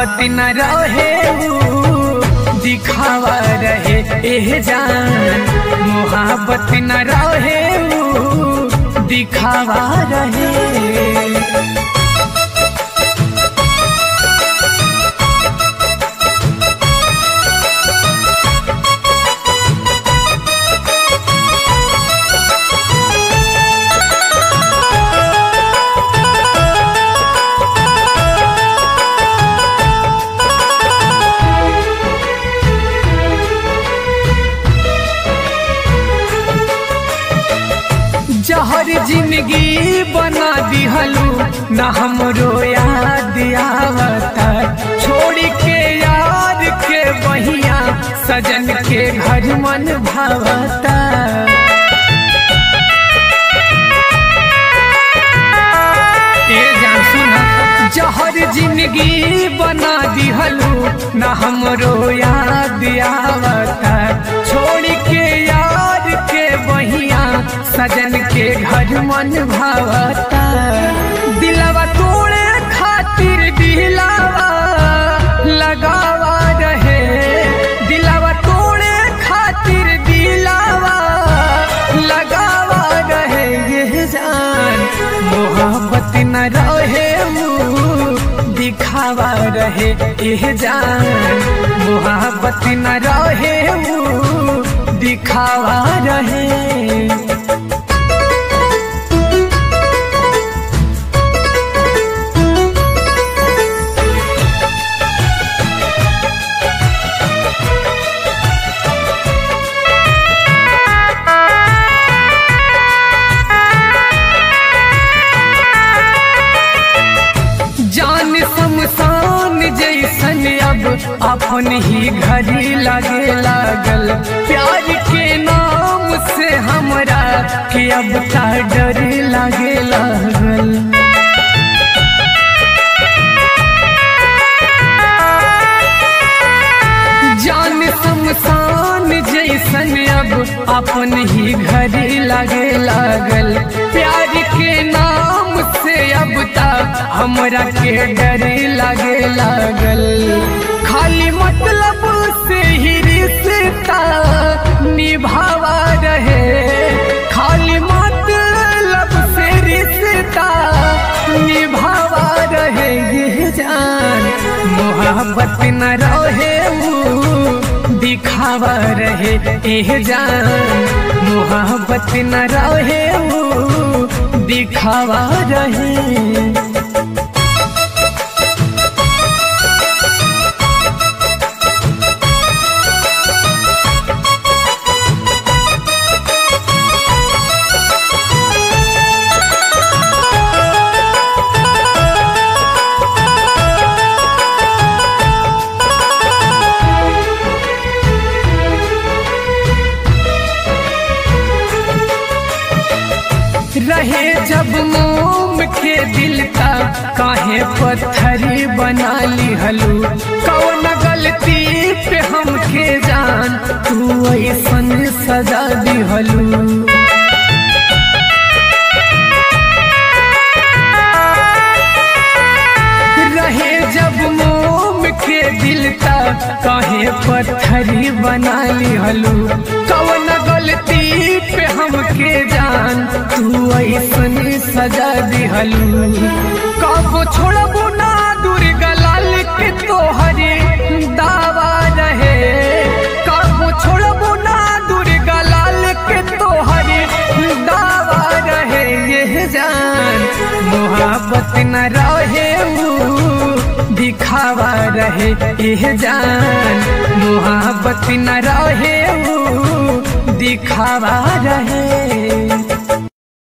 मोहब्बत न रहे दिखावा रहे एह जान, मोहब्बत न रहे दिखावा रहे। जहर जिंदगी बना दिहलू न हमरो याद आवता, छोड़ के यार के बहिया सजन के घर मन भावता। ए जान सुना, जहर जिंदगी बना दिहलू न हमरो याद आवता, छोड़ के यार के बहिया सजन के घर मन भावता। दिलवा तोड़े खातिर दिलावा लगावा रहे, दिलवा तोड़े खातिर दिलावा लगावा रहे। ये जान मोहब्बत न रहे दिखावा रहे, ये जान मोहब्बत न रहे दिखावा रहे। शमशान जैसन अब अपन ही घड़ी लगे लागल, प्यार के नाम से हमरा के अब ता डर लगे लागल। जान शमशान जैसन अब अपन ही घड़ी लगे लागल, प्यार के नाम से अब तक हमरा के डर लगे लागल। खाली मतलब से ही रिश्ता निभावा रहे, खाली मतलब से रिश्ता निभावा रहे। ये जान मोहब्बत न रहे दिखावा रहे, एह जान मोहब्बत न रहे दिखावा रहे। रहे जब मोम के दिल ता काहे पत्थरी बना लिहलू, कौन गलती पे हमके जान तू ऐसन सजा दिहलू। रहे जब मोम के दिल ता काहे पत्थरी बना लिहलू, कौन गलती पे हमके जान तू ऐसन सजा दिहलू। कब छोड़बू ना दुर्गा लाल के तोहरे दावा रहे, कब छोड़बू ना दुर्गा लाल के तोहरे दावा रहे। ये जान मोहब्बत न रहे दिखावा रहे, ये जान मोहब्बत न रहे दिखावा रहे।